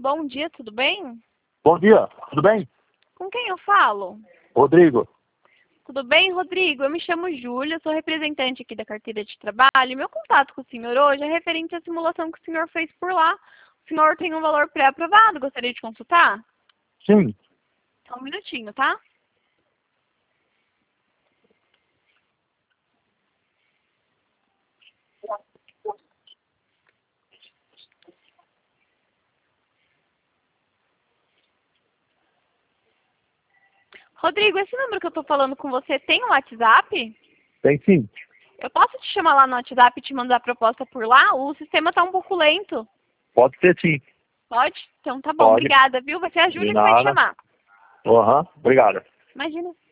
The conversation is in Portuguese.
bom dia, tudo bem? Bom dia, tudo bem? Com quem eu falo? Rodrigo. Tudo bem, Rodrigo? Eu me chamo Júlia, sou representante aqui da carteira de trabalho. Meu contato com o senhor hoje é referente à simulação que o senhor fez por lá. O senhor tem um valor pré-aprovado, gostaria de consultar? Sim. Só um minutinho, tá? Rodrigo, esse número que eu tô falando com você tem um WhatsApp? Tem sim. Eu posso te chamar lá no WhatsApp e te mandar a proposta por lá? O sistema tá um pouco lento. Pode ser sim. Pode? Então tá bom, Pode. obrigada, viu? Vai ser a De Júlia que vai te nada. chamar. Aham, obrigado. Imagina.